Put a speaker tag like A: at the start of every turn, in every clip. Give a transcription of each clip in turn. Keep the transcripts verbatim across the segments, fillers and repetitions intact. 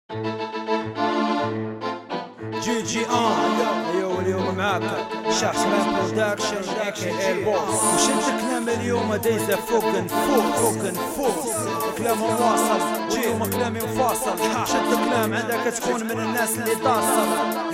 A: جي جي ان ايوه اليوم معاك شخص ما برودكشن اكشن اي بوس وشد كلام اليوم دايزه فوقن فوق فوقن فوق كلام واصل اليوم كلامي مفاصل شد كلام عندك تكون من الناس اللي تصل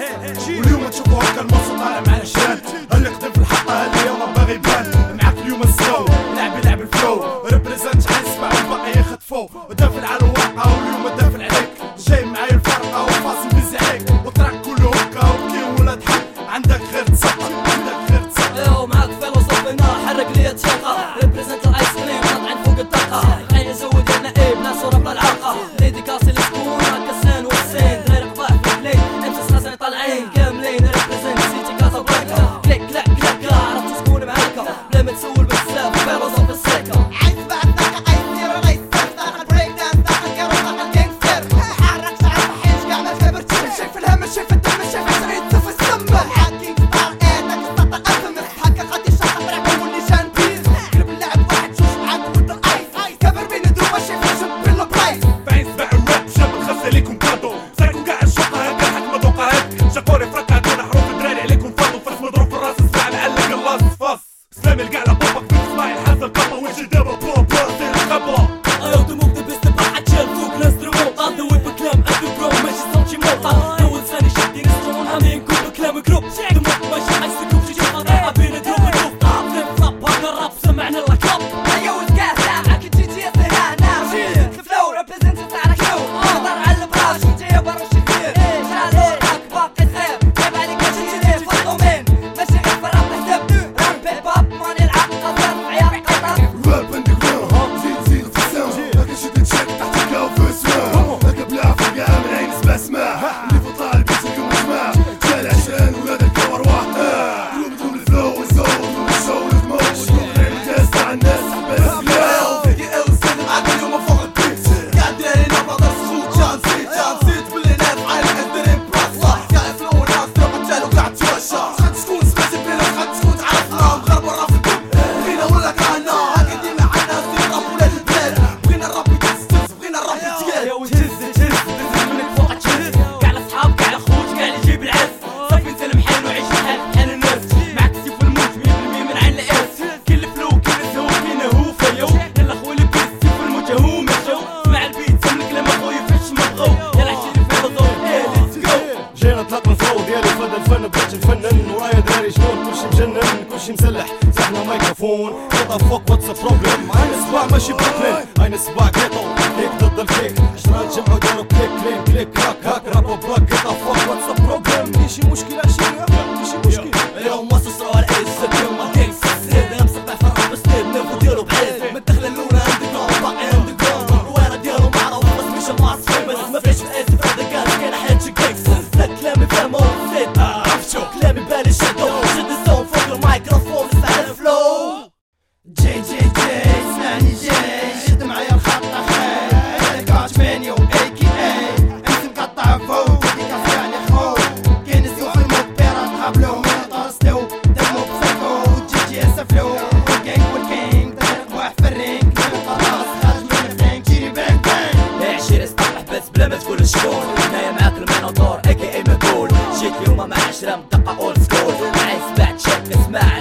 B: واليوم تشوفوا هكا الموسم طالع مع الشان اللي قدم في الحلقه اليوم باغي يبان معاك اليوم السلو لعب يلعب الفلو ريبريزنت حنسمع والباقي يخطفو ودافل على الواقع واليوم دافل عليك جاي معايا الفرقه وفاصل بزعيك وطرح كله هكا وكي ولا ضحك عندك غير تسقط عندك غير تسقط
C: ايوا معاك فيلوسوفينا حرك ليا تشقه ريبريزنت الايس كريم طالعين فوق الطاقه عيني زود لنا ايه بلا صوره بلا العلقه ليدي كاسي السكون كسان والسين غير قباح في الليل امس خاصني طالعين كاملين ريبريزنت سيتي كاسا برانكا كليك كلاك كلاك عرفت شكون معاك بلا ما تسول بزاف فيلوسوف السيكه
D: عايز بقى الطاقه ايسير ولا يسير طاقه بريك دانس طاقه كيرو طاقه الجانجستر حرك شعر صحيح كاع ما كبرت شايف الهم شايف الدم شايف عشرين في السم حاكي ستار ايدك ستار افهم هكا غادي شاطر برعب ولي شان بيز قلب اللعب واحد شوف معاك ود الايس كبر بين الدروب شايف شب بلا برايس
B: بعين سباع الراب شاب نخسر ليكم كادو سايكو كاع الشقه هكا حكمه دوقه هك شاكوري فرقه دون حروف دراري عليكم فاضو فرس مضروب في الراس الساعه معلق اللاص فاس سلامي الكاع على بابك بتسمعي الحاسه القبه وجهي دابا بو بو سير الخبره
C: ايوا تو موف ذا بيست بحال تشال فوق الانسترومون قاضي ويب كلام اندر جراوند ماشي صوتي موطا اول ثاني شادين ستون عاملين كل كلام جروب دموع ماشي عايزكم تجي قطعه بين دروب الروف طاب فلاب هذا الراب سمعنا الكلاب
D: ايوا الكاسه اكيد جي جي هنا الفلو ريبريزنت تاع كلو نهضر على البراش وانت يا بروش كبير شالورك باقي خير عيب عليك تجي في الدومين ماشي غير في الراب حساب راب بيب اب ماني العب قصر عيار قطر
B: الراب اندر جراوند زيد زيد في الساوند هكا شد تشك تحت الكاو في السماء هكا بلا فوقها من عين سبع سماع اللي فطلع البيت اليوم جماع جال عشان ولاد الكو ارواح قلوب دوم الفلو والزو دوم الشو والموش غير الكاس تاع الناس حباس بلاو
D: فيدي ال سلم معاك اليوم فوق البيت قاعد داري نبض الصوت جان زيد جان زيد باللي ناس عايل قدرين براسة قاعد فلو وناس تروح تجال وقاعد توشى خد تكون سمعتي بينا خد تكون تعرفنا مغرب ورا في الدب بغينا ولا كرهنا هكا ديما عنا سير راب ولاد البلاد بغينا الراب يتهز بغينا الراب يتقال
C: ايوا تهز تهز تهز منك فوق تهز كاع الصحاب كاع الخوت كاع اللي يجيب العز صافي نسلم حال وعيش الحال بحال الناس معاك السيف والموت مية بالمية من عين الاس كل فلو كل زهو فينا هو فيو يلا خويا لبس السيف والموت هو مشاو مع البيت سم الكلام اخويا فاش ما بغاو يلا عشيري في الضو ايه ليتس جو
E: جينا نطلق الفلو ديالي فدا الفن بغيت نفنن ورايا دراري جنون كلشي مجنن كلشي مسلح زحنا مايكروفون كيطا فوق واتس بروبليم عين الصباع ماشي بروبليم عين الصباع كيطو كيك ضد الكيك عشرة تجمعو دارو كليك كلين كليك كراك هاك رابو بلاك كيطا فوق واتس بروبليم ماشي مشكل عشيرة ماشي مشكل
C: اليوم وصل على ايس اليوم الجينكس هذا مسبح في الراب ستيل نفو ديالو بعيد من الدخله الاولى عندك نوع باقي عندك نوع الويره ديالو معروف بس مش معصب بس ما فيش في ايس في هذا كاس كاين حياة جينكس لا كلامي فهمو زيد عرفتو كلامي بالي شدو شد الزون فوق الميكروفون اسمع الفلو
D: جي جي جي اسمعني جي شد معايا الخط اخي كاش مانيو اي كي اي امس مقطع فوق ودي كاس يعني خو كاين السيوف المبيرات قابلو من طاستو دمو بسكو جي جي اسفلو الكينج والكينج طريق واحد في الرينج من خلاص خارج من الفرينج جيري بانك بانك
C: عشيري استطلع بس بلا ما تقول شكون هنايا معاك المينوتور اي كي اي مقول جيت اليوم مع عشرة مدقة اولد سكول معايا سبعة تشيك اسمع